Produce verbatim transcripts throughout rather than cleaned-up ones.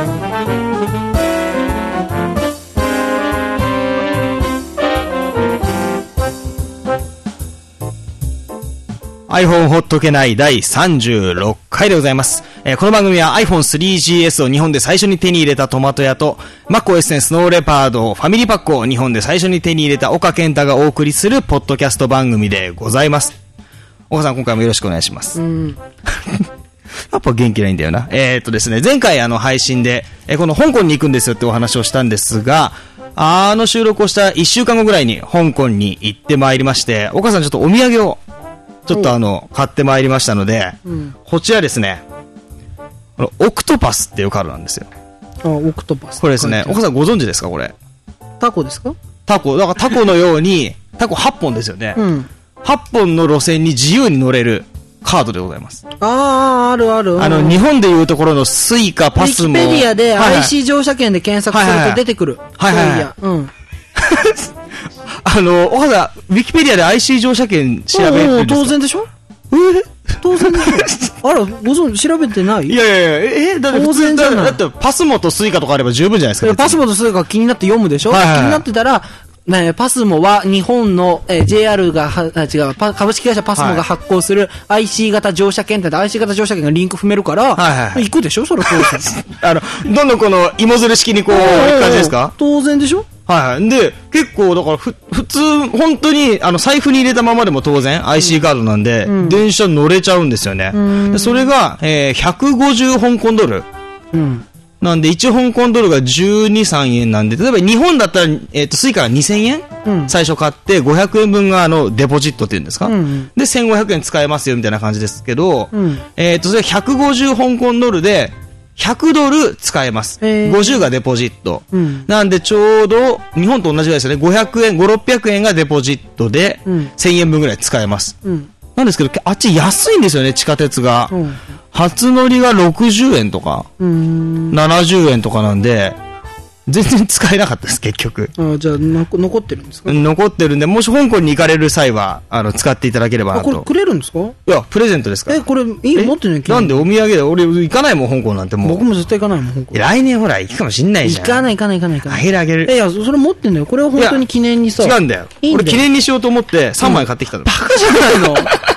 iPhone ほっとけないだいさんじゅうろっかいでございます。えー、この番組は アイフォンスリージーエス を日本で最初に手に入れたトマト屋と macOS スノーレパードファミリーパックを日本で最初に手に入れた岡健太がお送りするポッドキャスト番組でございます。岡さん、今回もよろしくお願いします。うん。やっぱ元気ないんだよな。えー、っとですね、前回あの配信で、えー、この香港に行くんですよってお話をしたんですが、あの収録をしたいっしゅうかんごぐらいに香港に行ってまいりまして、岡さんちょっとお土産をちょっとあの、買ってまいりましたので、うん、こちらですね、オクトパスっていうカードなんですよ。 あ、オクトパス。 これですね、岡さんご存知ですかこれ。 タコですか？ タコ。だからタコのように、タコはっぽんですよね。うん。はっぽんの路線に自由に乗れるカードでございます。 ああ、あるある。 あの、日本でいうところのスイカ、パスも。 ウィキペディアで アイシー 乗車券で検索すると出てくる。 はいはいはい。はいはいはい、うん。あの、岡さん、ウィキペディアで アイシー 乗車券調べるんですか？うんうん、 当然でしょ？え当然でしょ？あら、ご存知、調べてない？ いやいやいや、え、だって普通だ、だってパスモとスイカとかあれば十分じゃないですか。 パスモとスイカ気になって読むでしょ？はいはいはい、気になってたら、ね、パスモは日本の、えー、ジェイアール がは、あ、違う、株式会社パスモが発行する アイシー 型乗車券って アイシー 型乗車券がリンク踏めるから、はいはいはい、行くでしょそれ当然。 あの、どんどんこの芋づる式にこう、行く感じですか？ 当然でしょ？ はいはい。で、結構、だから、ふ、普通、本当に、あの、財布に入れたままでも当然、アイシー カードなんで、うん、電車乗れちゃうんですよね。でそれが、えー、ひゃくごじゅう香港ドル。うん。なんで、いち香港ドルがじゅうに、さんえんなんで、例えば日本だったら、えっと、スイカがにせんえん、うん、最初買って、ごひゃくえんぶんが、あの、デポジットっていうんですか、うん、で、せんごひゃくえん使えますよ、みたいな感じですけど、うん、えっと、それひゃくごじゅう香港ドルで、ひゃくドル使えます。ごじゅうがデポジット。うん、なんでちょうど、日本と同じぐらいですよね。ごひゃくえん、ごひゃく、ろっぴゃくえんがデポジットで、せんえんぶんぐらい使えます。うん、なんですけど、あっち安いんですよね、地下鉄が。うん、初乗りがろくじゅうえんとか、うん、ななじゅうえんとかなんで、全然使えなかったです、結局。 ああ、じゃあ、残ってるんですか？ 残ってるんで、もし香港に行かれる際は、あの、使っていただければなと。 これくれるんですか？いや、プレゼントですから。 え、これ、いい持ってないけど。 なんでお土産で、俺行かないもん、香港なんてもう。 僕も絶対行かないもん、香港。 来年ほら、行くかもしんないじゃん。 行かない行かない行かない行かない。 あげるあげる。 いや、それ持ってんだよ。これは本当に記念にさ。 違うんだよ。いいんだよ。俺記念にしようと思って、さんまい買ってきたの。うん、 バカじゃないの？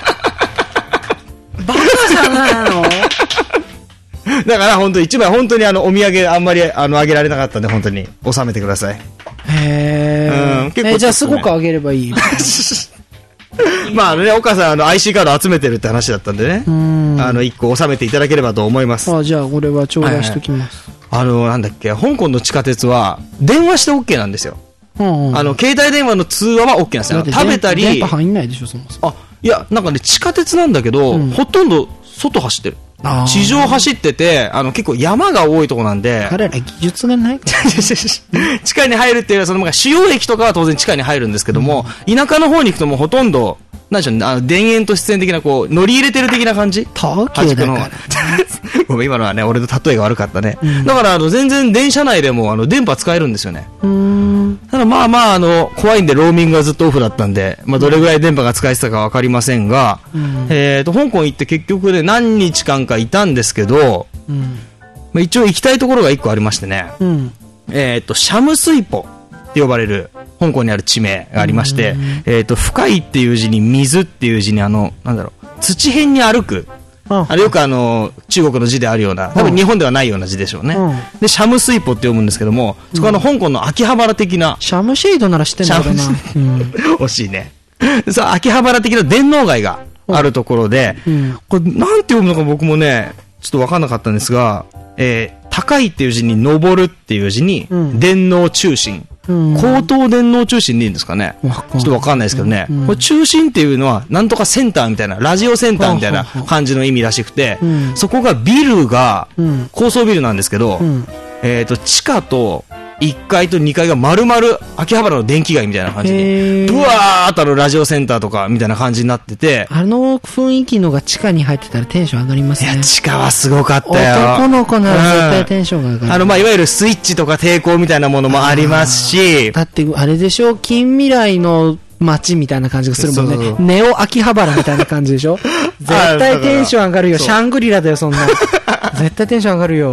バカじゃないの？ だから本当一枚本当にあのお土産あんまりあのあげられなかったんで本当に収めてください。 へー。うん、結構、ね、えー、じゃあすごくあげればいい。 まあね、岡さんあの アイシー カード集めてるって話だったんでね。うん。あの一個収めていただければと思います。 あ、じゃあ俺は頂戴しときます。 はいはい、あのなんだっけ、香港の地下鉄は電話して OK なんですよ。うんうん、あの携帯電話の通話は OK なんですよ。食べたり。 電波入んないでしょそもそも。 あ、いやなんかね地下鉄なんだけど、うん、ほとんど外走ってる。地上走ってて、あの結構山が多いとこなんで。 彼ら技術がない地下に入るっていうのは、その主要駅とかは当然地下に入るんですけども、うん、田舎の方に行くともうほとんど、なんでしょうね、あの田園都市線的なこう、乗り入れてる的な感じ？ 東京だから。 ごめん、今のはね、俺の例えが悪かったね。うん、だからあの全然電車内でもあの電波使えるんですよね。うーん、ただまあまあ、あの、怖いんでローミングがずっとオフだったんで、まあどれぐらい電波が使えてたかわかりませんが、うん、えっと、香港行って結局ね、何日間かいたんですけど、うん、まあ、一応行きたいところが一個ありましてね、うん、えっと、シャムスイポって呼ばれる、香港にある地名がありまして、うん、えっと、深いっていう字に水っていう字にあの、なんだろう、土辺に歩く。あれよくあの、中国の字であるような、多分日本ではないような字でしょうね。うん、で、シャムスイポって読むんですけども、そこはあの、香港の秋葉原的な。 シャムシェイドなら知ってんだろうな。 うん、惜しいね。そう、秋葉原的な電脳街があるところで、うん、これなんて読むのか僕もね、ちょっとわかんなかったんですが、えー、高いっていう字に登るっていう字に、うん、電脳中心。うん、高等電脳中心でいいんですかね。ちょっとわかんないですけどね、うんうん、これ中心っていうのはなんとかセンターみたいな、ラジオセンターみたいな感じの意味らしくて、うん、そこがビルが、うん、高層ビルなんですけど、うん、えっと地下といっかいとにかいが丸々秋葉原の電気街みたいな感じにブワーっとあのラジオセンターとかみたいな感じになってて、 あの雰囲気のが地下に入ってたらテンション上がりますね。 いや地下はすごかったよ。 男の子なら絶対テンションが上がる、うん、 あのまあいわゆるスイッチとか抵抗みたいなものもありますし、 だってあれでしょ、近未来の街みたいな感じがするもんね。そうそう、ネオ秋葉原みたいな感じでしょ。絶対テンション上がるよ。シャングリラだよそんな。絶対テンション上がるよ。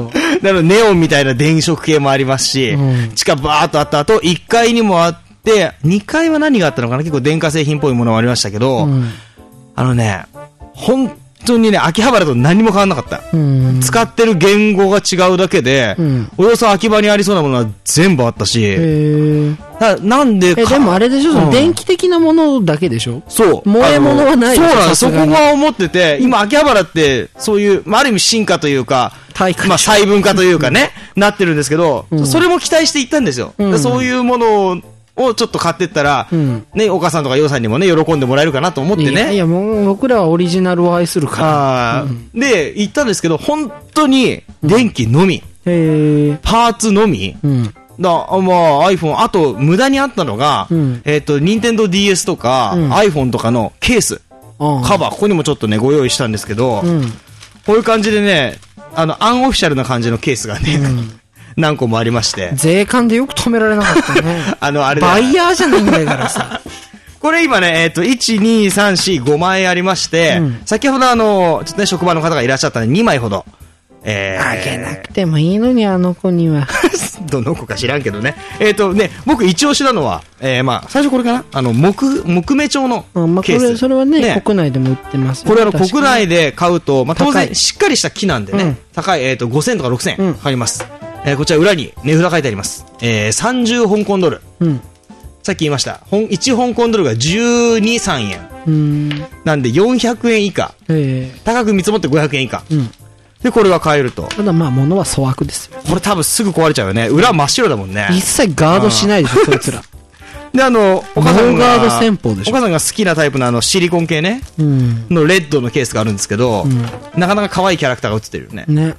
なのでネオンみたいな電飾系もありますし、うん、地下バーっとあった後、いっかいにもあって、にかいは何があったのかな、結構電化製品っぽいものもありましたけど、うん、あのね、本当にね、秋葉原と何も変わんなかった。うん、使ってる言語が違うだけで、うん、およそ秋葉にありそうなものは全部あったし、へな, なんでえ、でもあれでしょ、うん、その電気的なものだけでしょ。 そう。 萌え物はないでしょ。 そうなんです。そこが思ってて、今秋葉原って、そういう、まあ、ある意味進化というか、まあ、細分化というかね、うん、なってるんですけど、うん、それも期待していったんですよ。うん、そういうものを、をちょっと買ってったら、うん、ね、お母さんとかヨウさんにもね、喜んでもらえるかなと思ってね。いや、いやもう僕らはオリジナルを愛するから。 うん、で、行ったんですけど、本当に電気のみ。 うん、へパーツのみ。うん、だまあ、iPhone、あと、無駄にあったのが、うん、えっと、ニンテンドー ディーエス とか、うん、iPhone とかのケース、うん、カバー、ここにもちょっとね、ご用意したんですけど、うん、こういう感じでね、あの、アンオフィシャルな感じのケースがね、うん何個もありまして。 税関でよく止められなかったね。 あの、あれだ。 バイヤーじゃないんだからさ。 これ今ね、えっと、いち、に、さん、よん、ごまいありまして、うん、先ほどあの、ちょっとね、職場の方がいらっしゃったのでにまいほど。 えー、あげなくてもいいのに、あの子には。 どの子か知らんけどね。えっとね、僕一押しなのは、えー、まあ、最初これかなあの、木、木目調のケース。まあ、これ、 それはね、ね国内でも売ってます、 ね。これあの、国内で買うと、まあ、当然、しっかりした木なんでね、うん、高い、えっと、ごせんとかろくせんかかります。うんえー、こちら裏に値札書いてあります。えー、さんじゅう香港ドル。うん、さっき言いました。いち香港ドルがじゅうに、さんえん。うんなんでよんひゃくえん以下。高く見積もってごひゃくえん以下。うん、で、これが買えると。 ただまあ、物は粗悪ですよ。 これ多分すぐ壊れちゃうよね。裏真っ白だもんね。 一切ガードしないでしょ、そいつら。 で、あの、お母さんが、 ガード戦法でしょ。 お母さんが好きなタイプのあの、シリコン系ね。うん、のレッドのケースがあるんですけど、うん、なかなか可愛いキャラクターが映ってるよね。ね。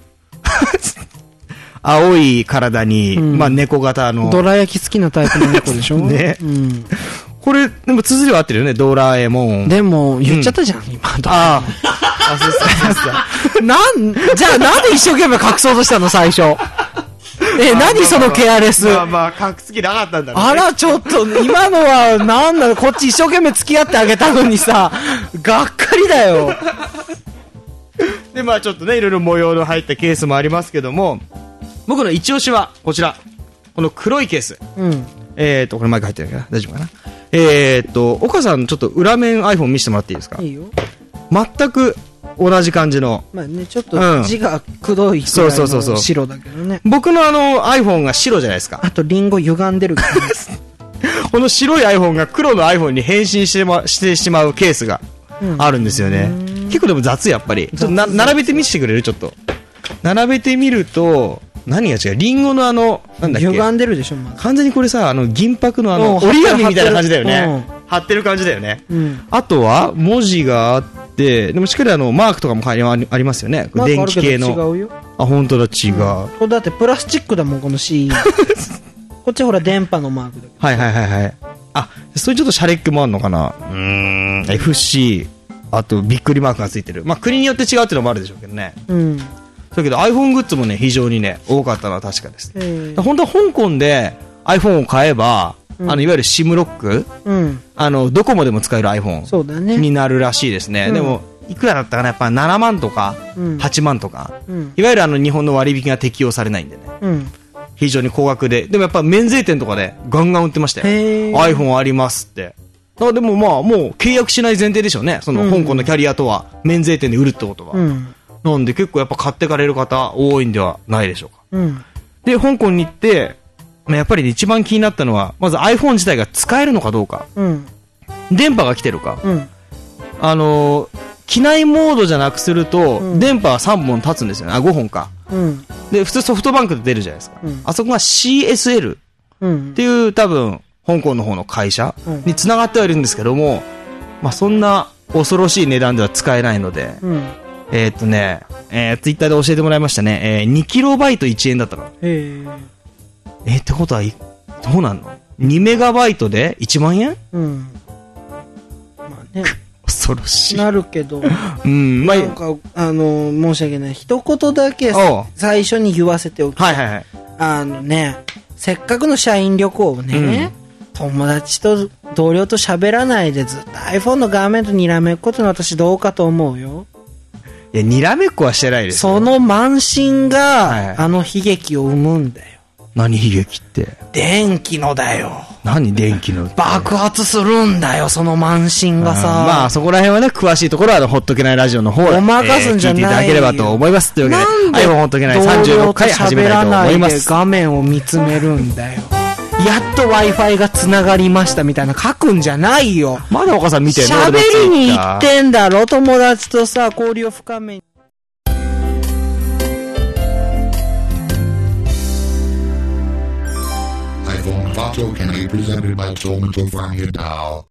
青い体に、うん、まあ猫型の。 ドラ焼き好きなタイプの猫でしょね。うん。 これ、でも綴りは合ってるよね、ドラえもん。 でも、言っちゃったじゃん、うん、今。 ああ。あ、そうそうそう。 なん、じゃあなんで一生懸命隠そうとしたの、最初。え、何そのケアレス。 まあまあ、隠す気なかったんだろうね。 あら、ちょっと、今のは、なんだろう、こっち一生懸命付き合ってあげたのにさ、がっかりだよ。 で、まあちょっとね、いろいろ模様の入ったケースもありますけども、僕の一押しは、こちら。この黒いケース。うん。えーと、これマイク入ってるかな大丈夫かなえーと、岡さん、ちょっと裏面 iPhone 見せてもらっていいですかいいよ。全く同じ感じの。 まあね、ちょっと字がくどいくらいの白だけどね。 僕のあの iPhone が白じゃないですか。 あとリンゴ歪んでるから、ね、 この白い iPhone が黒の iPhone に変身して、ま、してしまうケースがあるんですよね。結構でも雑やっぱり。ちょっとな並べてみせてくれるちょっと。並べてみると、何が違うリンゴのあの、なんだっけ歪んでるでしょ、まず完全にこれさ、あの、銀箔のあの、折り紙みたいな感じだよね。貼ってる感じだよね。うん、あとは、文字があって、でもしっかりあの、マークとかもありますよね。電気系の。 違うよ。 あ、本当だ、違う。うん、 これだってプラスチックだもん、この シー。こっちほら、電波のマークだけど。 はいはいはいはい。あ、そういうちょっとシャレっ気もあるのかな。うーん、エフシー、あと、びっくりマークがついてる。まあ、国によって違うっていうのもあるでしょうけどね。うん。だけど iPhone グッズもね非常にね多かったのは確かです。本当は香港で iPhone を買えば、うん、あのいわゆる SIM ロック、うん、あのドコモでも使える iPhone になるらしいですね。でもいくらだったかなやっぱななまんとか、うん、はちまんとか、うん、いわゆるあの日本の割引が適用されないんでね、うん、非常に高額ででもやっぱ免税店とかでガンガン売ってましたよ。iPhone ありますって。だでもまあもう契約しない前提でしょうね。その香港のキャリアとは免税店で売るってことは。うんなんで結構やっぱ買ってかれる方多いんではないでしょうか。うん、で、香港に行って、やっぱり一番気になったのは、まず iPhone 自体が使えるのかどうか。うん、電波が来てるか。うん、あのー、機内モードじゃなくすると、うん、電波はさんぼん立つんですよね。あ、ごほんか。うん、で、普通ソフトバンクで出るじゃないですか。うん、あそこが シーエスエル っていう多分、香港の方の会社に繋がってはいるんですけども、まあそんな恐ろしい値段では使えないので、うんえー、っとね、えー、ツイッターで教えてもらいましたね。えー、にキロバイトいちえんだったから。へー。えー、ってことは、どうなんの ?に メガバイトでいちまんえんうん。まあね。恐ろしい。 なるけど。うん、まあ、なんか、あのー、申し訳ない。一言だけ最初に言わせておきたい。はいはいはい。あのね、せっかくの社員旅行をね、うん、友達と同僚と喋らないでずっと iPhone の画面とにらめっことの私どうかと思うよ。 いや、にらめっこはしてないですよ。 その慢心が、 はい、 あの悲劇を生むんだよ。 何悲劇って？ 電気のだよ。 何電気の？ 爆発するんだよ、その慢心がさ。 まあ、そこら辺はね、詳しいところは、あの、ほっとけないラジオの方で、 ごまかすんじゃないよ、 えー、聞いていただければと思います。というわけで、 なんで iPhone ほっとけないさんじゅうろっかい始めたいと思います。 画面を見つめるんだよ。やっと Wi-Fi が繋がりましたみたいな書くんじゃないよ。 まだお母さん見てんの？ 喋りに行ってんだろ、友達とさ、交流を深めに。 iPhone Vato can be presented by Tomato Farming Dao.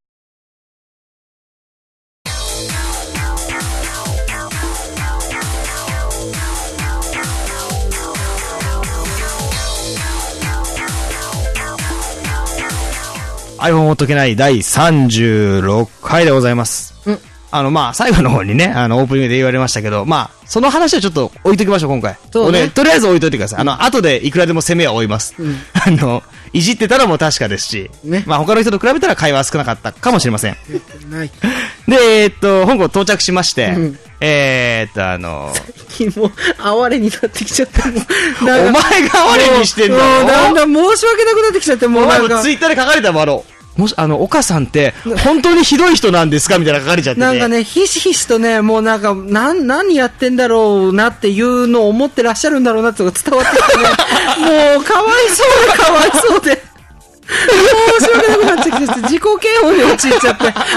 iPhone ほっとけないだいさんじゅうろっかいでございます。うん。あの、まあ、最後の方にね、あの、オープニングで言われましたけど、まあ、その話はちょっと置いときましょう、今回。 そうね。 とりあえず置いといてください。あの、後でいくらでも攻めは追います。うん、あの、いじってたらも確かですし、ね。まあ、他の人と比べたら会話は少なかったかもしれません。 ない。 で、えー、っと、香港到着しまして、うん、えー、っと、あのー、 最近もう、哀れになってきちゃって、もう、 お前が哀れにしてんだろ。 もう、だんだん申し訳なくなってきちゃって、もうなんか。 お前もツイッターで書かれたもあろう。もし、あの、岡さんって、本当にひどい人なんですかみたいな書かれちゃってて。 なんかね、ひしひしとね、もうなんか、なん、何やってんだろうなっていうのを思ってらっしゃるんだろうなって伝わってきてね。もう、かわいそうで、かわいそうで。申し訳なくなっちゃって、自己嫌悪に陥っちゃって、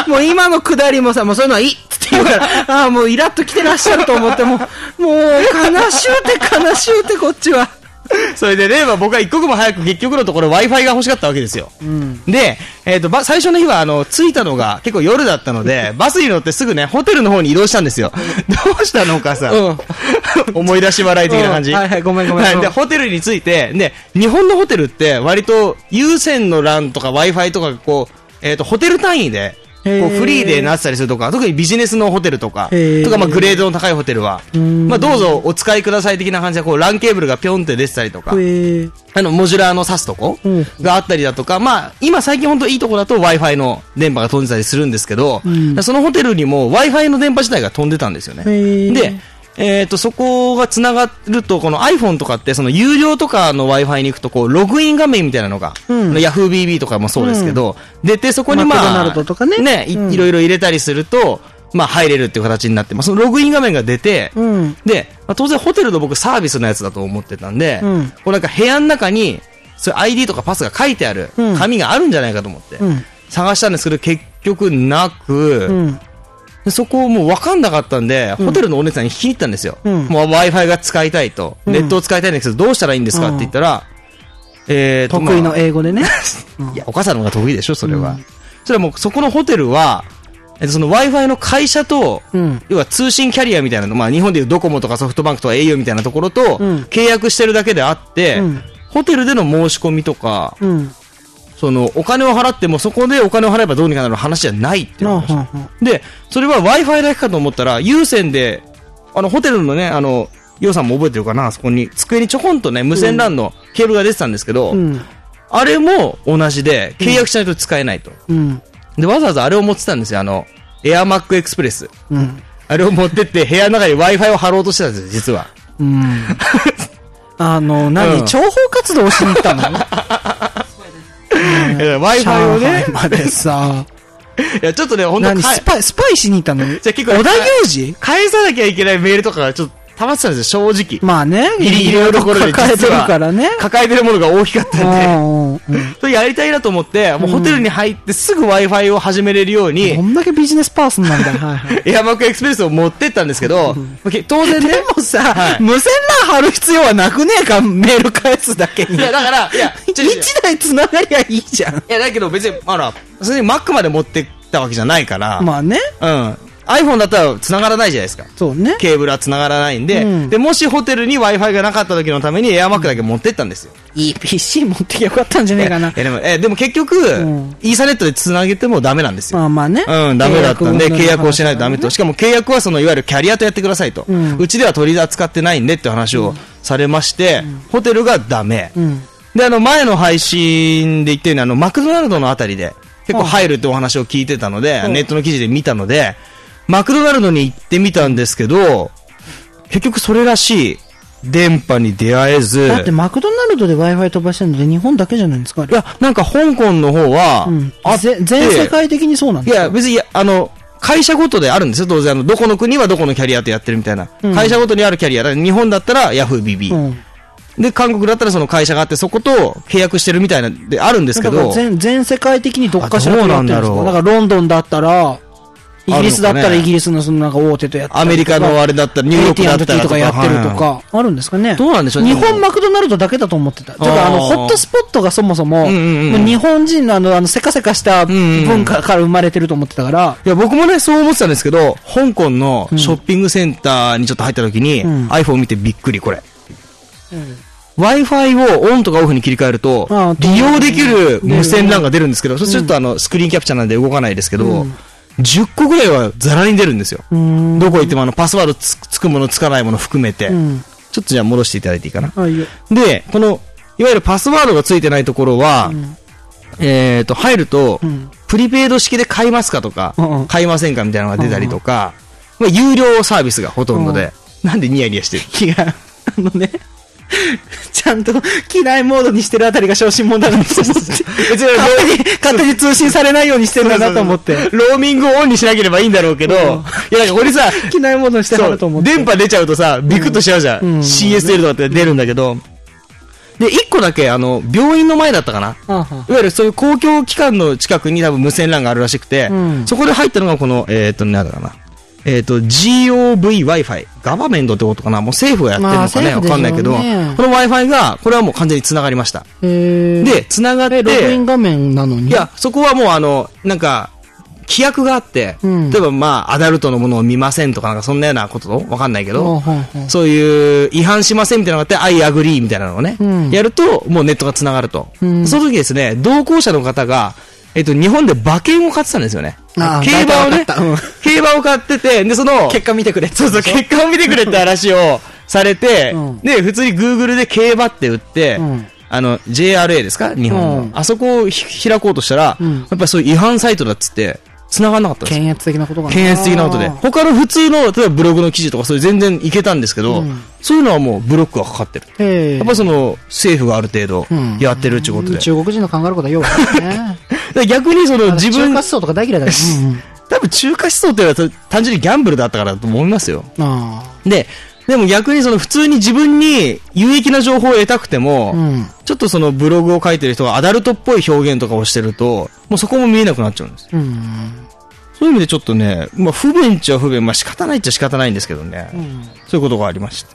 もう今のくだりもさ、もうそういうのはいいって言うから、ああ、もうイラッと来てらっしゃると思って、もう、もう、悲しゅうて悲しゅうてこっちは。 それでね、まあ、僕は一刻も早く結局のところ Wi-Fi が欲しかったわけですよ。うん、で、えっ、ー、と、最初の日はあの、着いたのが結構夜だったので、バスに乗ってすぐね、ホテルの方に移動したんですよ。どうしたのかさ、うん、思い出し笑い的な感じ。 うん、はいはい、ごめんごめん。 はい、で、ホテルに着いて、で、日本のホテルって割と有線の ラン とか Wi-Fi とかこう、えっ、ー、と、ホテル単位で、こうフリーでなってたりするとか、特にビジネスのホテルとか、とかまあグレードの高いホテルは、まあどうぞお使いください的な感じで、こうランケーブルがピョンって出てたりとか、あのモジュラーの挿すとこがあったりだとか、まあ今最近本当いいとこだと Wi-Fi の電波が飛んでたりするんですけど、そのホテルにも Wi-Fi の電波自体が飛んでたんですよね。で、えっと、そこが繋がると、この iPhone とかって、その有料とかの Wi-Fi に行くと、こう、ログイン画面みたいなのが、うん、Yahoo ビービー とかもそうですけど、うん、出て、そこにまあ、 マクドナルドとかね、 ね、い、うん、いろいろ入れたりすると、まあ、入れるっていう形になって、まあ、そのログイン画面が出て、うん、で、まあ、当然ホテルの僕サービスのやつだと思ってたんで、うん、こうなんか部屋の中に、そういう アイディー とかパスが書いてある紙があるんじゃないかと思って、うん、探したんですけど、結局なく、うんそこもう分かんなかったんで、うん、ホテルのお姉さんに聞きに行ったんですよ。うん、もう Wi-Fi が使いたいと、うん、ネットを使いたいんですけど、どうしたらいいんですかって言ったら、うん、えーと、 得意の英語でね。 いや、お母さんの方が得意でしょ、それは。うん、それはもう、そこのホテルは、えっと、その Wi-Fi の会社と、うん、要は通信キャリアみたいなの、まあ日本でいうドコモとかソフトバンクとか au みたいなところと、契約してるだけであって、うん、ホテルでの申し込みとか、うんその、お金を払っても、そこでお金を払えばどうにかなる話じゃないっていう話。で、それは Wi-Fi だけかと思ったら、有線で、あの、ホテルのね、あの、ヨウさんも覚えてるかな、そこに、机にちょこんとね、無線 ラン のケーブルが出てたんですけど、うん、あれも同じで、契約しないと使えないと。うん、で、わざわざあれを持ってたんですよ、あの、AirMac Express。うん、あれを持ってって、部屋の中に Wi-Fi を貼ろうとしてたんですよ、実は。うん、 あの、何、うん、諜報活動をしに行ったの Wi-Fi をね。 までさ。 いや、ちょっとね、ほんとスパイ、スパイしに行ったのじゃあ結構、 小田裕二返さなきゃいけないメールとかがちょっと溜まってたんですよ、正直。 まあね。 ギリギリのところで抱えてるからね。 抱えてるものが大きかったんで。それやりたいなと思って、もうホテルに入ってすぐ Wi-Fi を始めれるように。 どんだけビジネスパーソンなんだ。はいはい。 エアマックエクスプレスを持ってったんですけど、当然ね。 でもさ、はい、無線 ラン 貼る必要はなくねえか、メール返すだけに。 いや、だから、いや、 一台繋がりゃいいじゃん。いや、だけど別に、あら、それに Mac まで持ってったわけじゃないから。 まあね。 うん。iPhone だったら繋がらないじゃないですか。 そうね。 ケーブルは繋がらないんで、うん、で、もしホテルに Wi-Fi がなかった時のために AirMac だけ持ってったんですよ。 いい ピーシー 持ってきゃよかったんじゃねえかな。 え、でも、え、でも結局、うん、イーサネットで繋げてもダメなんですよ。 まあまあね。 うん、ダメだったんで、契約をしないとダメと。しかも契約はその、いわゆるキャリアとやってくださいと。うん、うちでは取り扱ってないんでって話をされまして、うん、ホテルがダメ。うん、で、あの、前の配信で言ったように、あの、マクドナルドのあたりで、結構入るってお話を聞いてたので、うん、ネットの記事で見たので、 マクドナルドに行ってみたんですけど、結局それらしい電波に出会えず。 だってマクドナルドで Wi-Fi 飛ばしてるので日本だけじゃないですか。 いや、なんか香港の方は、うん、 あ全世界的にそうなんですか。 いや、別に、あの、会社ごとであるんですよ、当然。あの、どこの国はどこのキャリアとやってるみたいな。うん、会社ごとにあるキャリア。日本だったら ヤフービービー。うんで、韓国だったらその会社があって、そこと契約してるみたいな、であるんですけど。 全、全世界的にどっかしらとやってるんですか？だからロンドンだったら、イギリスだったらイギリスのそのなんか大手とやってるとか。 アメリカのあれだったらニューヨークだったらとかやってるとか、あるんですかね。 どうなんでしょうね。 日本マクドナルドだけだと思ってた。だからあの、ホットスポットがそもそも、日本人のあの、あの、せかせかした文化から生まれてると思ってたから。 いや、僕もね、そう思ってたんですけど、香港のショッピングセンターにちょっと入った時に、iPhone 見てびっくり、これ。Wi-Fi をオンとかオフに切り替えると、利用できる無線 ラン が出るんですけど、そうするとあの、スクリーンキャプチャーなんで動かないですけど、じゅっこぐらいはザラに出るんですよ。どこ行ってもあの、パスワードつ、つくものつかないもの含めて。ちょっとじゃあ戻していただいていいかな。で、この、いわゆるパスワードがついてないところは、えっと、入ると、プリペイド式で買いますかとか、買いませんかみたいなのが出たりとか、まあ、有料サービスがほとんどで、なんでニヤニヤしてる？ いや、あのね、ちゃんと機内モードにしてるあたりが小心者だなと思って。別に勝手に、勝手に通信されないようにしてるんだなと思って。 ローミングをオンにしなければいいんだろうけど、いやなんかこれさ、 機内モードにしてはると思って。 電波出ちゃうとさ、ビクッとしちゃうじゃん。うん、シーエスエル とかって出るんだけど、で、一個だけ、あの、病院の前だったかな。いわゆるそういう公共機関の近くに多分無線 ラン があるらしくて、うん、そこで入ったのがこの、えっと、なんだかな。えっ、ー、と、ジーオーブイ Wi-Fi。ガバメントってことかな？もう政府がやってるのかね、わかんないけど、この Wi-Fi が、これはもう完全に繋がりました。 へで、繋がって、 ログイン画面なのに？ いや、そこはもうあの、なんか、規約があって、うん、例えばまあ、アダルトのものを見ませんとかなんかそんなようなことわかんないけど、そういう違反しませんみたいなのがあって、I agree みたいなのをね、うん、やると、もうネットが繋がると。うん、その時ですね、同行者の方が、えっと、日本で馬券を買ってたんですよね。競馬をね、うん、競馬を買ってて、で、その、 結果見てくれ。 そうそう、結果を見てくれって話をされて、うん、で、普通に Google で競馬って打って、うん、あの、ジェイアールエー ですか日本の、うん。あそこを開こうとしたら、うん、やっぱりそういう違反サイトだっつって、繋がんなかったんですよ。 検閲的なことがね。 検閲的なことで。他の普通の、例えばブログの記事とかそれ全然いけたんですけど、うん、そういうのはもうブロックがかかってる。やっぱりその、政府がある程度やってるってことで。うん、 中国人の考えることはようわかるね。 逆にその自分。 中華思想とか大嫌いだから。うんうん、 多分中華思想っていうのは単純にギャンブルだったからだと思いますよ。 あで、でも逆にその普通に自分に有益な情報を得たくても、うん、ちょっとそのブログを書いてる人がアダルトっぽい表現とかをしてると、もうそこも見えなくなっちゃうんです。うんそういう意味でちょっとね、まあ不便っちゃ不便、まあ仕方ないっちゃ仕方ないんですけどね。うん、そういうことがありました。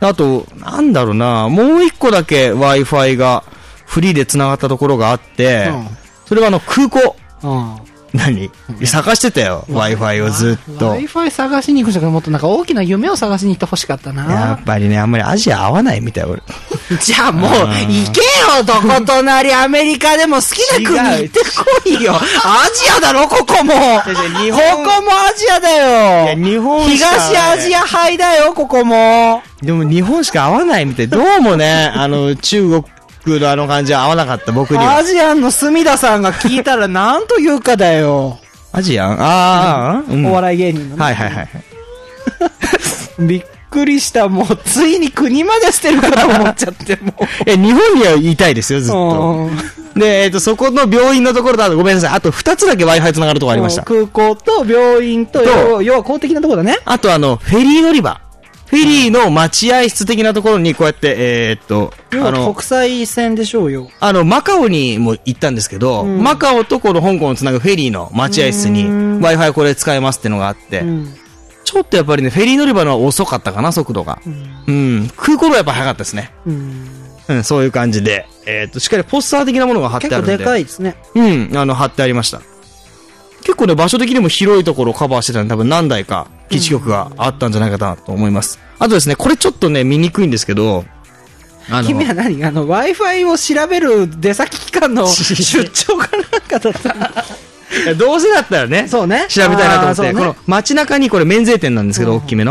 あと、なんだろうな、もう一個だけ Wi-Fi がフリーで繋がったところがあって、うん、それはあの空港。うん何探してたよ、Wi-Fi をずっと。 Wi-Fi 探しに行く人がもっとなんか大きな夢を探しに行ってほしかったな。 やっぱりね、あんまりアジア合わないみたい、俺。 じゃあもう、行けよ、どこ隣アメリカでも好きな国行ってこいよ。アジアだろ、ここも。日本ここもアジアだよ。いや、日本しか、ね、東アジア杯だよ、ここも。 でも日本しか合わないみたい。どうもね、あの、中国、あの感じは合わなかった僕には。 アジアンの隅田さんが聞いたら何と言うかだよ。 アジアンああ、 うん、お笑い芸人のね。 はいはいはい。 びっくりした。もうついに国まで捨てるかと思っちゃってもう。 え、日本には言いたいですよ、ずっと。で、えっと、そこの病院のところだとごめんなさい。あと二つだけ Wi-Fi 繋がるとこありました。 空港と病院と、と要は公的なところだね。 あとあの、フェリー乗り場。フェリーの待合室的なところにこうやって、えー、っと、 あの、国際線でしょうよ。 あの、マカオにも行ったんですけど、うん、マカオとこの香港をつなぐフェリーの待合室に Wi-Fi これ使えますってのがあって、うん、ちょっとやっぱりね、フェリー乗り場のは遅かったかな、速度が。うん。うん、空港はやっぱ早かったですね。うん。うん、そういう感じで、えー、っと、しっかりポスター的なものが貼ってあるんで。 結構でかいですね。 うん、あの、貼ってありました。結構ね、場所的にも広いところをカバーしてたんで、多分何台か基地局があったんじゃないかなと思います。うん、あとですね、これちょっとね、見にくいんですけど、 あの君は何あの、Wi-Fi を調べる出先機関の出張かなんかだったどうせだったらね、 そうね。 調べたいなと思って、ね、この街中にこれ免税店なんですけど、うん、大きめの。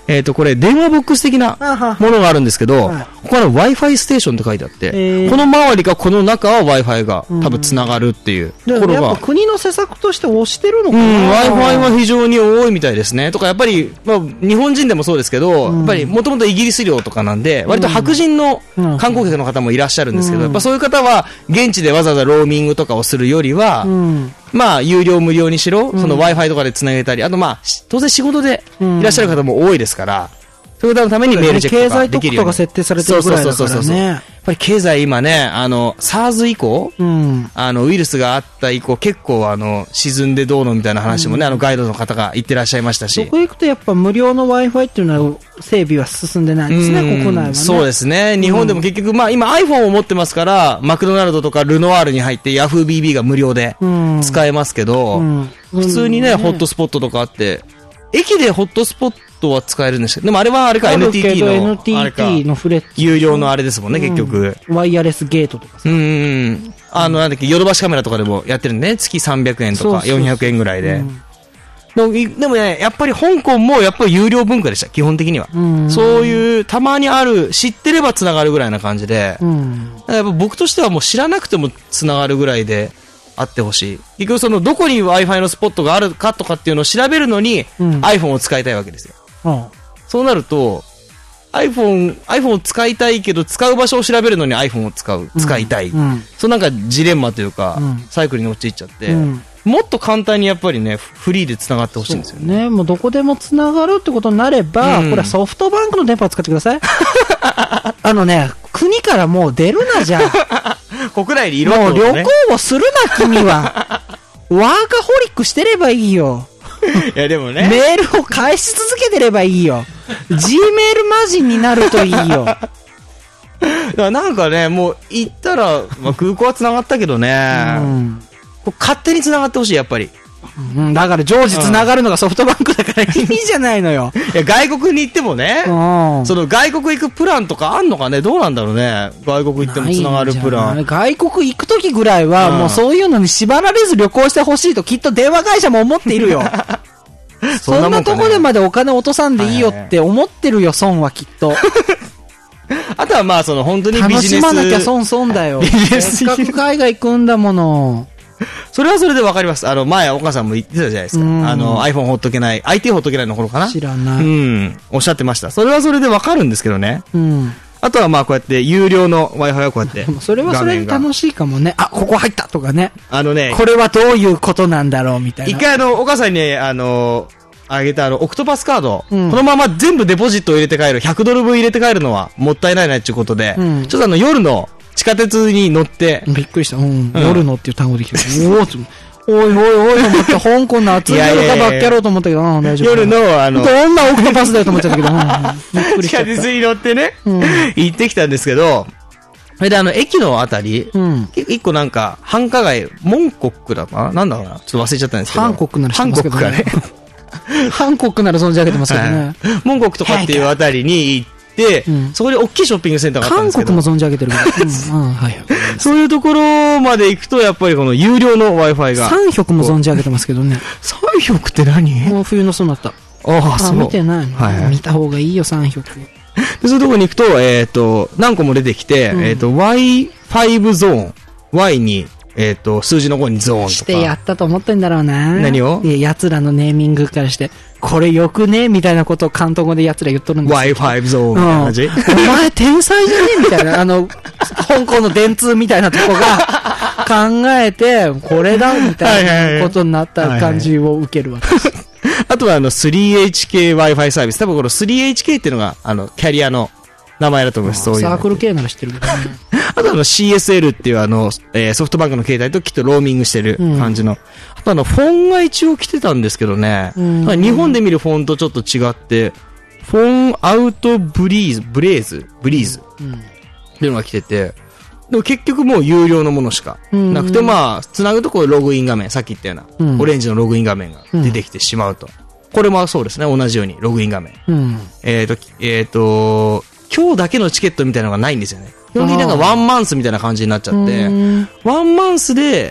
えっと、これ、電話ボックス的なものがあるんですけど、 はいここから Wi-Fi ステーションって書いてあって、 へーこの周りかこの中は Wi-Fi が多分繋がるっていうところが、 やっぱ国の施策として推してるのかうん、 な。 Wi-Fi は非常に多いみたいですね。とか、やっぱり、まあ、日本人でもそうですけど、やっぱり、もともとイギリス領とかなんで、割と白人の観光客の方もいらっしゃるんですけど、やっぱそういう方は、現地でわざわざローミングとかをするよりは、 うんまあ、有料無料にしろ、その Wi-Fi とかで繋げたり、あとまあ、し当然仕事でいらっしゃる方も多いですから、そういう方のためにメールチェックとかできるように。 経済特区とか設定されてるぐらいだからね。 そうそうそうそう。やっぱり経済今ね、あの、SARS 以降、 うん。 あの、ウイルスがあった以降、結構あの、沈んでどうのみたいな話もね、あの、ガイドの方が言ってらっしゃいましたし。 そこ行くとやっぱ無料の Wi-Fi っていうのは整備は進んでないんですね、 うん国内はね。 そうですね。日本でも結局、まあ今 iPhone を持ってますから、マクドナルドとかルノワールに入って Yahoo ビービー が無料でうん使えますけど、 うん普通にね、 うんホットスポットとかあって、駅でホットスポットは使えるんですけど、でもあれはあれか、 あるけエヌティーティーどの、あれか、 エヌティーティー のフレッツ。 有料のあれですもんね、結局。 ワイヤレスゲートとかさ。 うんうんうん。あの、なんだっけ、ヨドバシカメラとかでもやってるんでね、月さんびゃくえんとかそうそうそうよんひゃくえんぐらいで。 うんでもいでもね、やっぱり香港もやっぱり有料文化でした、基本的には。 うんそういう、たまにある、知ってれば繋がるぐらいな感じで、 うん。 だからやっぱ僕としてはもう知らなくても繋がるぐらいであってほしい。結局その、どこに Wi-Fi のスポットがあるかとかっていうのを調べるのに、 うん iPhone を使いたいわけですよ。 うんそうなると、iPhone、iPhone を使いたいけど、使う場所を調べるのに iPhone を使う、使いたい。 うんそうなんかジレンマというか、 うんサイクルに陥っちゃって、 うんもっと簡単にやっぱりね、フリーで繋がってほしいんですよね。 ね、もうどこでも繋がるってことになれば、 うんこれはソフトバンクの電波を使ってください。あのね、国からもう出るなじゃあ。 国内にいろもう旅んなね。 行をするな君は。ワーカホリックしてればいいよ。 いやでもね。 メールを返し続けてればいいよ。G メール魔人になるといいよ。 だからなんかね、もう行ったら、まあ、空港は繋がったけどね、 うんこう勝手に繋がってほしい、やっぱり。 うん、だから常時繋がるのがソフトバンクだからいいじゃないのよ。 いや外国に行ってもね、 うんその外国行くプランとかあんのかね、どうなんだろうね。外国行っても繋がるプラン。 ないんじゃない外国行くときぐらいは、 うんもうそういうのに縛られず旅行してほしいときっと電話会社も思っているよ。そんなとこでまでお金落とさんでいいよって思ってるよ、損はきっと。 あとはまあ、その本当にビ楽ジネス。 しまなきゃ損損だよ。 ビジネスせっかく海外行くんだもの。 それはそれでわかります。あの、前、岡さんも言ってたじゃないですか。 うんあの、iPhone ほっとけない、アイティー ほっとけないの頃かな。 知らない。 うん。おっしゃってました。それはそれでわかるんですけどね。 うん。 あとはまあ、こうやって、有料の Wi-Fi はこうやって。 でもそれはそれで楽しいかもね。あ、ここ入ったとかね。 あのね、 これはどういうことなんだろうみたいな。 一回あの、岡さんに、あの、あげたあの、オクトパスカード、 うんこのまま全部デポジットを入れて帰る、ひゃくドル分入れて帰るのはもったいないなっていうことで、 うんちょっとあの、夜の地下鉄に乗って、 びっくりした。うん。 うん夜のっていう単語できる。おおつおいおいおいと思って、香港の暑い夜がばっかろうと思ったけど、うん、大丈夫。 夜のあの、 どんなオクトパスだよと思っちゃったけど、うん、びっくりし地ちゃった。 下鉄に乗ってね、 うん行ってきたんですけど、それであの、駅のあたり、 うん。 一個なんか、繁華街、モンコックだかななんだかなちょっと忘れちゃったんですけど。 ハンコックなら知ってますけどハンコックがね。 ハンコックなら存じ上げてますけどね。 はいモンコックとかっていうあたりに行って、 うんそこで大きいショッピングセンターがあったんですけど。 韓国も存じ上げてるけど。うん、うん、はい。 そういうところまで行くと、やっぱりこの有料の Wi-Fi が。 三色も存じ上げてますけどね。 三色って何もう冬のそなた。 ああ、 あ、 そう。 見てないの、 はいはい見た方がいいよ、三色。 でそういうところに行くと、えっ、と、何個も出てきて、 うんえっ、と、ワイファイブ ゾーン。Y に、えっ、と、数字のごにゾーンとか。 してやったと思ってんだろうな。 何をいや、奴らのネーミングからして、これよくねみたいなことを関東語で奴ら言っとるんですよ。 ワイファイブ ゾーンみたいな感じ、 うん、お前天才じゃねえみたいな、あの、香港の電通みたいなとこが考えて、これだみたいなことになった感じを受けるわけです。 あとはあの スリーエイチケー Wi-Fi サービス。多分この スリーエイチケー っていうのが、あの、キャリアの名前だと思います。そういうの。 サークル系なら知ってるけどね。 あとあの シーエスエル っていうあの、えーソフトバンクの携帯ときっとローミングしてる感じの。あとあの、フォンが一応来てたんですけどね。 うん日本で見るフォンとちょっと違って、フォンアウトブリーズ、ブレーズ、ブリーズうんっていうのが来てて、でも結局もう有料のものしかうんなくて、まあ、つなぐとこうログイン画面、さっき言ったような、 うんオレンジのログイン画面が出てきてしまうと。これもそうですね、同じようにログイン画面。 うん。 えっ、と、えっ、と、今日だけのチケットみたいなのがないんですよね。基本的になんかワンマンスみたいな感じになっちゃって、 うんワンマンスで、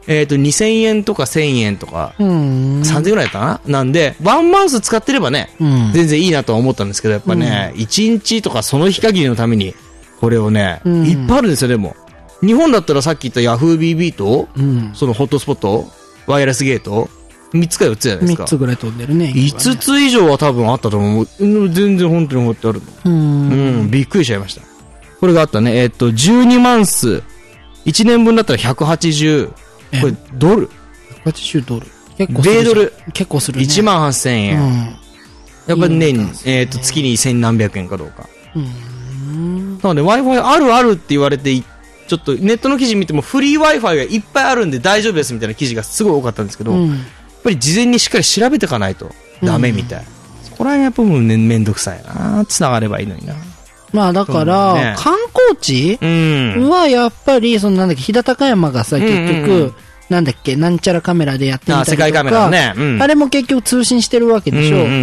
えっと、にせんえんとかせんえんとか、さんぜんえんぐらいだったかななんで、ワンマウス使ってればね、うん、全然いいなとは思ったんですけど、やっぱね、うん、いちにちとかその日限りのために、これをね、うん、いっぱいあるんですよ、でも。日本だったらさっき言った Yahoo ビービー と、うん、そのホットスポット、ワイヤレスゲート、みっつかよっつじゃないですか。 みっつぐらい飛んでるね。 いつつ以上は多分あったと思う。全然本当に持ってある。うん。うん、びっくりしちゃいました。これがあったね。えっと、じゅうにまんす。いちねんぶんだったらひゃくはちじゅう。これ、ドル。 ひゃくはちじゅうドル。結構する。 米ドル。 結構するね。 いちまんはっせんえん。うん、やっぱり年、ね、えっと、月にせんなんびゃくえんかどうか。うん。なので、Wi-Fi あるあるって言われて、ちょっとネットの記事見てもフリー Wi-Fi がいっぱいあるんで大丈夫ですみたいな記事がすごい多かったんですけど、うん、やっぱり事前にしっかり調べていかないとダメみたい。うん、そこら辺やっぱもう、ね、めんどくさいな。繋がればいいのにな。 まあだから、ね、観光地、うん、はやっぱり、そのなんだっけ、飛騨高山がさ、結局、うんうんうん、なんだっけ、なんちゃらカメラでやってみたりとか、あ、世界カメラね、うん。あれも結局通信してるわけでしょ。うんうんうん、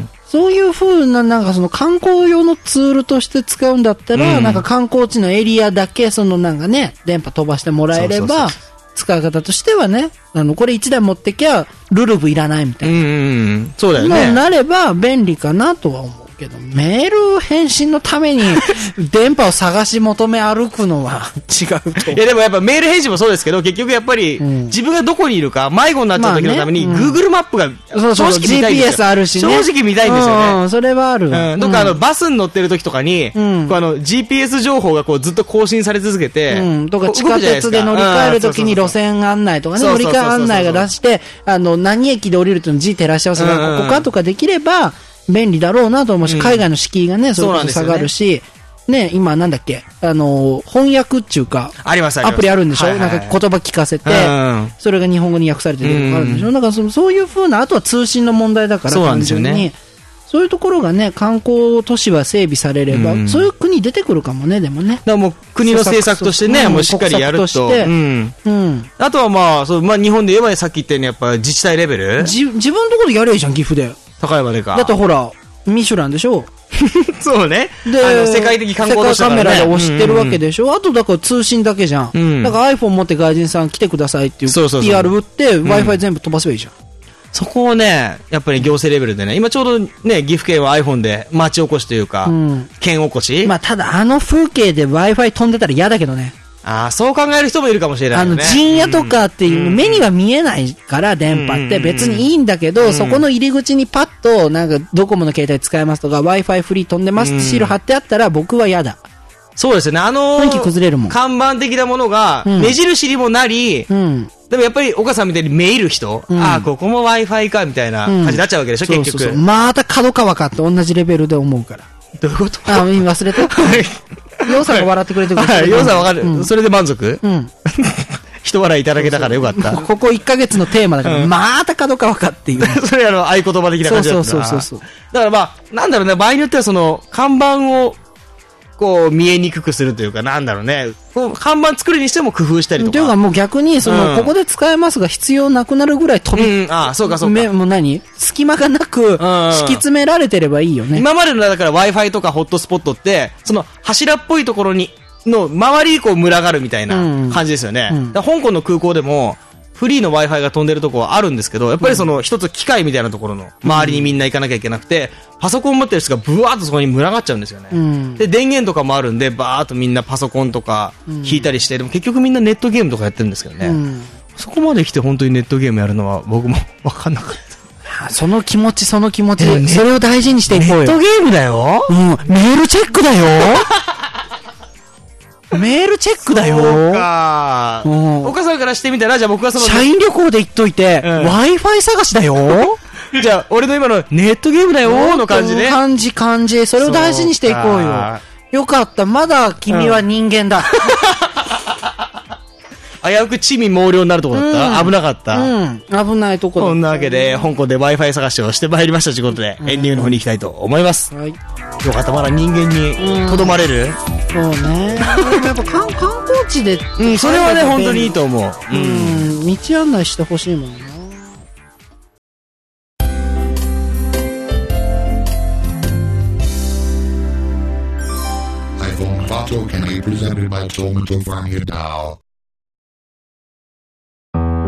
そういう風な、なんかその観光用のツールとして使うんだったら、うん、なんか観光地のエリアだけ、そのなんかね、電波飛ばしてもらえれば、そうそうそう、使い方としてはね、あの、これ一台持ってきゃ、ルルブいらないみたいな。うんうんうん、そうだよね。なれば便利かなとは思う。けどメール返信のために電波を探し求め歩くのは違うと。いやでもやっぱメール返信もそうですけど、結局やっぱり自分がどこにいるか迷子になっちゃう時のために Google マップが正直見たいんですよ。ジーピーエス あるしね。正直見たいんですよね。うん、それはある。うん。どっかあのバスに乗ってる時とかに、うん、こうあの ジーピーエス 情報がこうずっと更新され続けて、うん、とか地下鉄で乗り換える時に路線案内とかね、乗り換え案内が出して、あの何駅で降りるっていうのを G 照らし合わせがここかとかできれば。便利だろうなと思うし、うん、海外の敷居がね、それこそ下がるし、ね、今なんだっけ、あの、翻訳っていうか、ありますあります。アプリあるんでしょ、はいはいはい、なんか言葉聞かせて、うん、それが日本語に訳されて出るとかあるんでしょ、うん、だからそのそういう風な、あとは通信の問題だから、そうなんですよね。そういうところがね、観光都市は整備されれば、うん、そういう国出てくるかもね、でもね。だからもう国の政策としてね、もうしっかりやると。とうんうん、あとはまあ、そう、まあ日本で言えばさっき言ったようにやっぱ自治体レベルじ自分のところでやればいいじゃん、岐阜で。高山でか。だってほら、ミシュランでしょそうね。で、あの世界的観光都市だからね。世界カメラで押してるわけでしょ、うんうん、あとだから通信だけじゃん。うん、だから iPhone 持って外人さん来てくださいっていう ピーアール 打って、うん、Wi-Fi 全部飛ばせばいいじゃん。そこをね、やっぱり行政レベルでね、今ちょうどね、岐阜県は iPhone で町おこしというか、うん、県おこし。まあただあの風景で Wi-Fi 飛んでたら嫌だけどね。ああ、そう考える人もいるかもしれないよね。あの、陣屋とかっていう、目には見えないから、電波って別にいいんだけど、そこの入り口にパッと、なんか、ドコモの携帯使えますとか、Wi-Fi フリー飛んでますってシール貼ってあったら、僕は嫌だ。そうですよね。あのー、雰囲気崩れるもん。看板的なものが、目印にもなり、うん、でもやっぱり、岡さんみたいに見える人、うん、ああ、ここも Wi-Fi か、みたいな感じになっちゃうわけでしょ、うん、結局。そうそうそう。また角川かって同じレベルで思うから。どういうこと？あ、今忘れた？ヨウさんが笑ってくれてるから。ヨウさんわかる、うん。それで満足？うん。一笑いいただけたからよかった。ここいっかげつのテーマだから、うん、また角川かっていう。それあの、合言葉的な感じだった。そうそうそうそう。だからまあ、なんだろうね、場合によってはその、看板を、こう、見えにくくするというか、なんだろうね。こう看板作るにしても工夫したりとか。というかもう逆に、その、うん、ここで使えますが必要なくなるぐらい飛び、うん、ああ、そうかそうか。もう何隙間がなく、敷き詰められてればいいよね。今までのだから Wi-Fi とかホットスポットって、その柱っぽいところに、の周りにこう群がるみたいな感じですよね。うんうん、だ香港の空港でも、フリーの Wi-Fi が飛んでるとこはあるんですけど、やっぱりその一つ機械みたいなところの周りにみんな行かなきゃいけなくて、パソコン持ってる人がブワーッとそこに群がっちゃうんですよね。うん、で、電源とかもあるんで、バーッとみんなパソコンとか引いたりして、でも結局みんなネットゲームとかやってるんですけどね。うん、そこまで来て本当にネットゲームやるのは僕もわかんなかった。その気持ち、その気持ち、それを大事にしていこうよ。ネットゲームだよ？うん、メールチェックだよメールチェックだよ。そうか。うん。岡さんからしてみたら、じゃあ僕はその。社員旅行で行っといて、うん、Wi-Fi 探しだよじゃあ、俺の今のネットゲームだよの感じね。感じ感じ。それを大事にしていこうよ。よかった。まだ君は人間だ。うん、危うく地味猛量になるとこだった、うん、危なかった。うん。危ないとこだった。そんなわけで、香港で Wi-Fi 探しをしてまいりましたということで、うん、エンディングの方に行きたいと思います。はい。よかった。まだ人間にとどまれる、うん、そうね。やっぱ観光地で。うん、それはね、本当にいいと思う。うん。道案内してほしいもんな。 iPhone Talk can be presented by Tom Tofania Dow.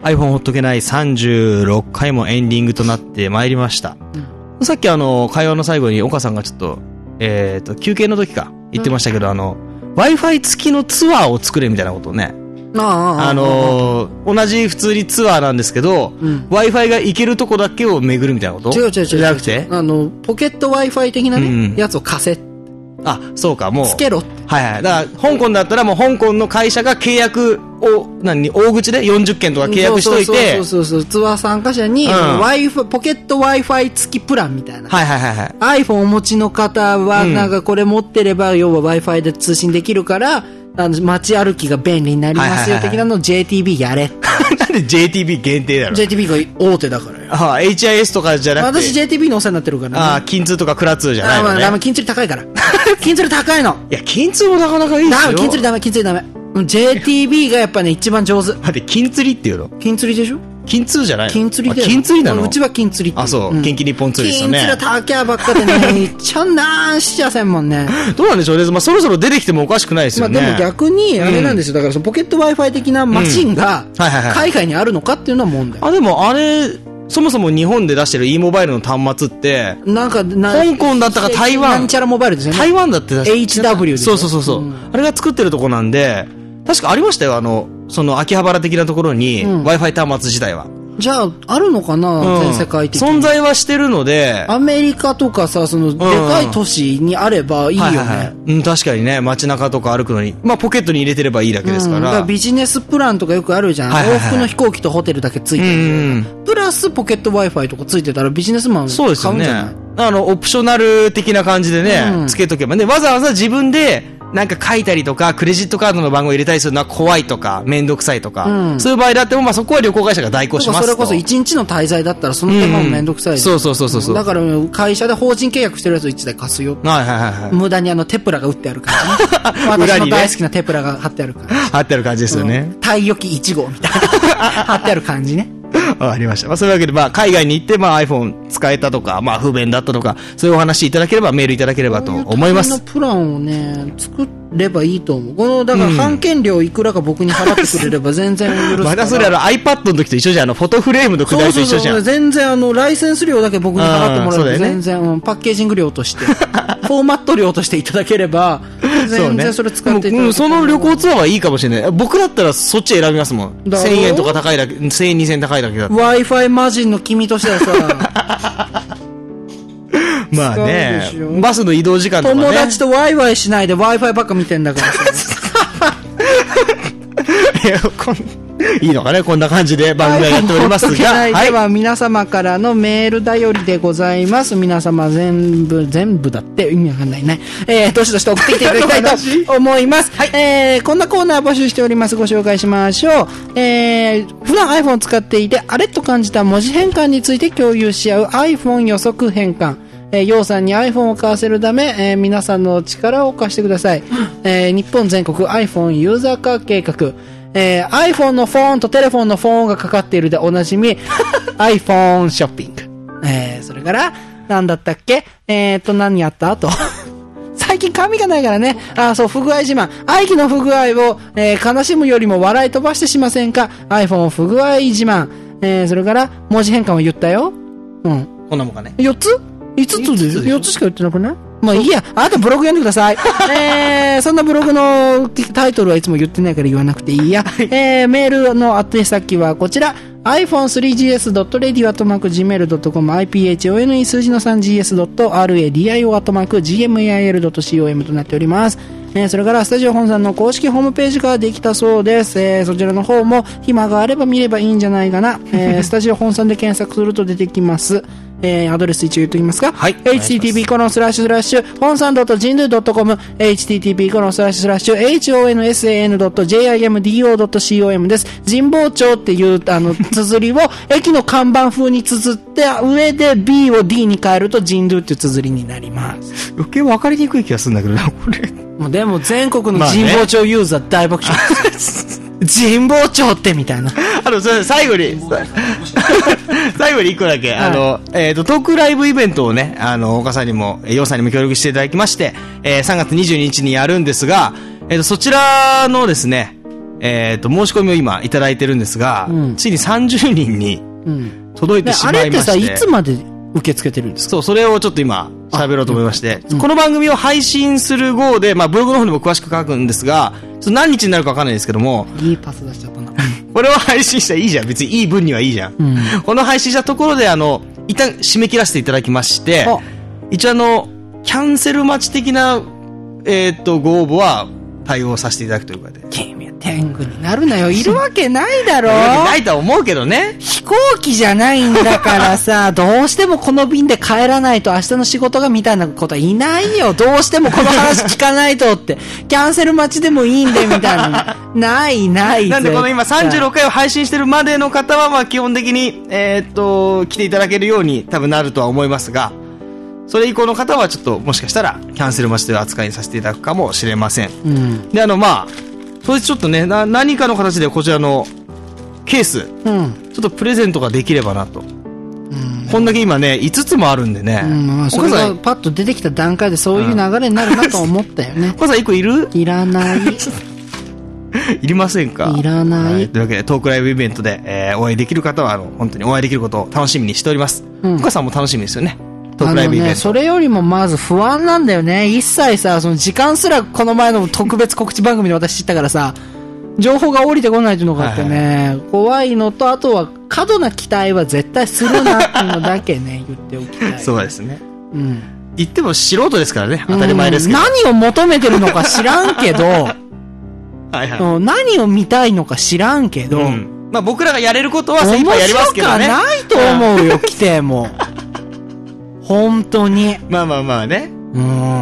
iPhone ほっとけないさんじゅうろっかいもエンディングとなってまいりました。うん、さっきあの、会話の最後に岡さんがちょっと、えっと、休憩の時か言ってましたけど、うん、あの、Wi-Fi 付きのツアーを作れみたいなことをね。あ, あのー、同じ普通にツアーなんですけど、うん、Wi-Fi が行けるとこだけを巡るみたいなこと？ 違う違う違う。 じゃなくて？ あの、ポケット Wi-Fi 的なね、うん、やつを貸せ。 あ、そうか、もう。 つけろって。 はいはい。だから、香港だったらもう香港の会社が契約を、何、大口でよんじゅっけんとか契約しといて。 そうそうそうそう。ツアー参加者に、うん、Wi-Fi、ポケット Wi-Fi 付きプランみたいな。 はいはいはいはい。 iPhone お持ちの方は、なんかこれ持ってれば、うん、要は Wi-Fi で通信できるから、あの、街歩きが便利になりますよ、的なのを ジェーティービー やれ。 なんで ジェーティービー 限定だろ？ ジェーティービー が大手だからよ。 ああ、エイチアイエス とかじゃなくて。 私 ジェーティービー のお世話になってるからね。 ああ、金通とかクラ通じゃないのね。 ああ、まあ、金釣り高いから。金釣り高いの。 いや、金通もなかなかいいですよ。 金釣りダメ、金釣りダメ。ジェーティービー がやっぱね、一番上手。 待って、金釣りっていうの？ 金釣りでしょ？ 金通じゃないの？ 金釣りで。 金釣りなの？ うちは金釣りって。 あ、そう。元気日本釣りですよね。 金釣りは高いばっかでね、ちゃんなんしちゃせんもんね。 どうなんでしょうね。まあ、そろそろ出てきてもおかしくないですよね。 まあ、でも逆に、あれなんですよ。だから、そのポケット Wi-Fi 的なマシンが、海外にあるのかっていうのは問題。 あ、でもあれ、そもそも日本で出してる e モバイルの端末って、 なんか、 香港だったか台湾。 なんちゃらモバイルですよね。 台湾だって出してエイチダブリュー ですそうそうそうそう、うん。あれが作ってるとこなんで、確かありましたよ。あの、その秋葉原的なところに、うん、Wi-Fi 端末自体は。 じゃあ、あるのかな、うん、全世界的に。 存在はしてるので。 アメリカとかさ、その、でかい都市にあればいいよね。はいはいはい、 うん、確かにね、街中とか歩くのに。まあ、ポケットに入れてればいいだけですから。うん、だからビジネスプランとかよくあるじゃん。はいはいはい、往復の飛行機とホテルだけついてる。うん、プラス、ポケット Wi-Fi とかついてたらビジネスマン買うんじゃない？そうですよね。 あの、オプショナル的な感じでね、うん、つけとけばね、わざわざ自分で、なんか書いたりとか、クレジットカードの番号入れたりするのは怖いとか、めんどくさいとか、うん、そういう場合だっても、まあそこは旅行会社が代行しますと。 それこそいちにちの滞在だったらその手間もめんどくさい、うん、 そうそうそうそう。 だから会社で法人契約してるやつをいちだい貸すよ。 はいはいはい、はい。 無駄にあのテプラが売ってある感じ、ね。私の大好きなテプラが貼ってある感じ。 貼ってある感じですよね。 太陽機いち号みたいな。貼ってある感じね。 わかりました。まあ、そういうわけで、まあ、海外に行って、まあ、iPhone 使えたとか、まあ、不便だったとか、そういうお話いただければ、メールいただければと思います。 こういうプランをね、作ればいいと思う。この、だから、半券料いくらか僕に払ってくれれば全然許すから。 またそれ、あの、iPad の時と一緒じゃん。あの、フォトフレームのくだりと一緒じゃん。そうそうそう。 全然、あの、ライセンス料だけ僕に払ってもらえば、全然、ね、パッケージング料として、フォーマット料としていただければ、全然それ使っていただければ。 その旅行ツアーはいいかもしれない。僕だったらそっち選びますもん。せんえんとか高いだけ、せんえん、にせんえん高いだけだった。 Wi-Fi 魔人の君としてはさ、 まあね、バスの移動時間とかね。 友達とワイワイしないで Wi-Fi ばっか見てんだからさ。 いや、こんいいのかね、こんな感じで番組はやっておりますが、 はい、では皆様からのメールだよりでございます。皆様全部全部だって意味わかんないね。えー、どしどしと送ってきていただきたいと思います。はい、えー、こんなコーナー募集しております。ご紹介しましょう。えー、普段 iPhone を使っていてあれと感じた文字変換について共有し合う iPhone 予測変換。えー、ようさんに iPhone を買わせるため、えー、皆さんの力を貸してください。えー、日本全国 iPhone ユーザー化計画。えー、iPhone のフォンとテレフォンのフォンがかかっているでおなじみ、iPhone ショッピング。えー、それから、なんだったっけえーと、何やった後最近髪がないからね。あ、そう、不具合自慢。愛機の不具合を、えー、悲しむよりも笑い飛ばしてしませんか ?iPhone 不具合自慢。えー、それから、文字変換を言ったよ。うん。 こんなもんかね。 よっつ ?いつつで ?よっつしか言ってなくない？まあいいや。あなたブログ読んでください。えー、そんなブログのタイトルはいつも言ってないから言わなくていいや。えー、メールの宛先はこちら。アイフォンスリージーエスドットレディオアットマークジーメールドットコム アイピーエイチオーエヌイー 数字の スリージーエスドットラディオアットマークジーエムエーアイエルドットコム となっております。えー、それからスタジオ本さんの公式ホームページができたそうです。えー、そちらの方も暇があれば見ればいいんじゃないかな。えー、スタジオ本さんで検索すると出てきます。えー、アドレス一応言っときますか。 はい。 エイチティーティーピー コロンスラッシュスラッシュ本さん .jindoo.com エイチティーティーピー コロンスラッシュスラッシュ エイチオーエヌエスエーエヌドットジェイアイエムディーオードットコム です。神保町っていうあの綴りを駅の看板風に綴って上で B を D に変えると神保っていう綴りになります。 余計分かりにくい気がするんだけどな、これ。 もうでも全国の神保町ユーザー大爆笑。神保町ってみたいな。 あの、それ最後に、最後に一個だけ、はい、あの、えっ、ー、と、トークライブイベントをね、あの、岡さんにも、ヨウさんにも協力していただきまして、えー、さんがつにじゅうににちにやるんですが、えっ、ー、と、そちらのですね、 えっと、申し込みを今いただいてるんですが、うん、ついにさんじゅうにんに届いてしまいまして。 あれってさ、いつまで受け付けてるんですか？ そう、それをちょっと今、喋ろうと思いまして、うん、この番組を配信する号で、まあ、ブログの方にも詳しく書くんですが、ちょっと何日になるかわかんないですけども、 いいパス出しちゃったな。 これを配信したらいいじゃん。別にいい分にはいいじゃん。うん、この配信したところで、あの、一旦締め切らせていただきまして、一応あの、キャンセル待ち的な、えー、っと、ご応募は対応させていただくということで。 君は天狗になるなよ。いるわけないだろ。 いるわけないとは思うけどね。 飛行機じゃないんだからさ、どうしてもこの便で帰らないと明日の仕事がみたいなことはいないよ。どうしてもこの話聞かないとって。キャンセル待ちでもいいんでみたいな。ないないなんでこの今さんじゅうろっかいを配信してるまでの方は、まあ基本的に、えー、っと、来ていただけるように多分なるとは思いますが、それ以降の方はちょっともしかしたらキャンセル待ちという扱いにさせていただくかもしれません。うん、で、あのまあ、それちょっとね、な、何かの形でこちらのケース、うん、ちょっとプレゼントができればなと。うん、こんだけ今ね、いつつもあるんでね。 うん、まあ、それがパッと出てきた段階でそういう流れになるなと思ったよね。 お母さんいっこいる？ いらない。 いりませんか？ いらない、はい。 というわけで、トークライブイベントで、えー、お会いできる方は、あの、本当にお会いできることを楽しみにしております。うん、お母さんも楽しみですよね。トークライブイベント。あのね、 それよりもまず不安なんだよね。一切さ、その時間すらこの前の特別告知番組で私知ったからさ、情報が降りてこないというのがあってね、はいはい、怖いのと、あとは過度な期待は絶対するなっていうのだけね、言っておきたい。 そうですね。うん。言っても素人ですからね、当たり前ですけど。 何を求めてるのか知らんけど、はいはい、何を見たいのか知らんけど、うん、 まあ僕らがやれることは精一杯やりますけどね。 面白くないと思うよ、来ても。本当に。 まあまあまあね。うん。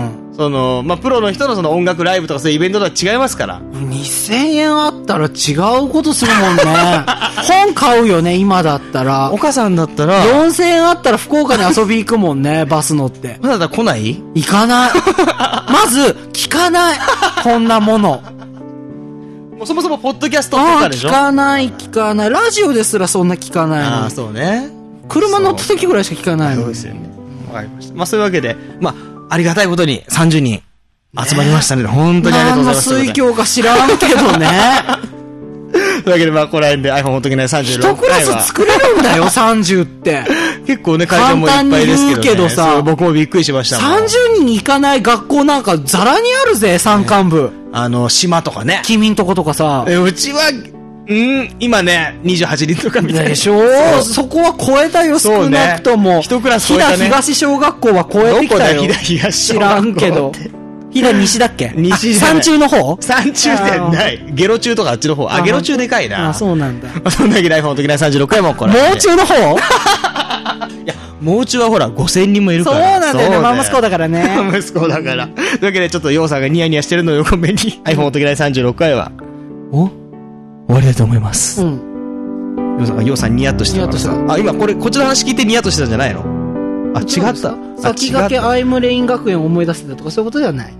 その、まあプロの人のその音楽ライブとかそういうイベントとは違いますから。 にせんえんあったら違うことするもんね。本買うよね、今だったら。 お母さんだったら。 よんせんえんあったら福岡に遊び行くもんね、バス乗って。 まだだったら来ない？ 行かない。まず、聞かない。こんなもの。 もうそもそもポッドキャストとかでしょ？ 聞かない、聞かない。ラジオですらそんな聞かないの。 ああ、そうね。 車乗った時ぐらいしか聞かないの。 そうですよね。わかりました。まあそういうわけで、まあ、ありがたいことにさんじゅうにん集まりましたので、ね、本当にありがとうございます。 何の水郷か知らんけどね。 というわけで、まあ、ここら辺で iPhone ほっとけないさんじゅうろっかいは。 一クラス作れるんだよ、さんじゅうって。 結構ね、会場もいっぱいですけどね。簡単に言うけどさ、僕もびっくりしましたもん。 さんじゅうにん行かない学校なんかザラにあるぜ、山間部。 あの、島とかね。 君んとことかさ。 え、うちは、うん、今ね、にじゅうはちにんとかみたいな。 でしょ？ そ, そこは超えたよ、少なくとも。 一クラス超えたね。 飛騨東小学校は超えてきたよ。 どこだ、飛騨東小学校。知らんけど。飛騨西だっけ？ 西山中の方？ 山中でない。ゲロ中とかあっちの方。あ、ゲロ中でかいな。 あ、そうなんだ。 そんなわけで iPhone の時にさんじゅうろっかいもこれ。 もう中の方？いや、もう中はほら、ごせんにんもいるから。 そうなんだよね。ママ息子だからね。 ママ息子だから。というわけで、ちょっとヨウさんがニヤニヤしてるのを横目に iPhone の時にさんじゅうろっかいは、お終わりだと思います。うん。ヨウさんが、ヨウさんニヤッとしてます。あ、今これ、こっちの話聞いてニヤッとしてたんじゃないの？あ、違った。 先駆けアイムレイン学園を思い出せたとかそういうことではない。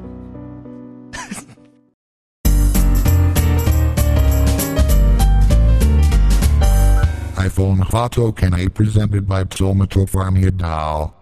iPhone Hot Token presented by Psalmato Farmia Dow.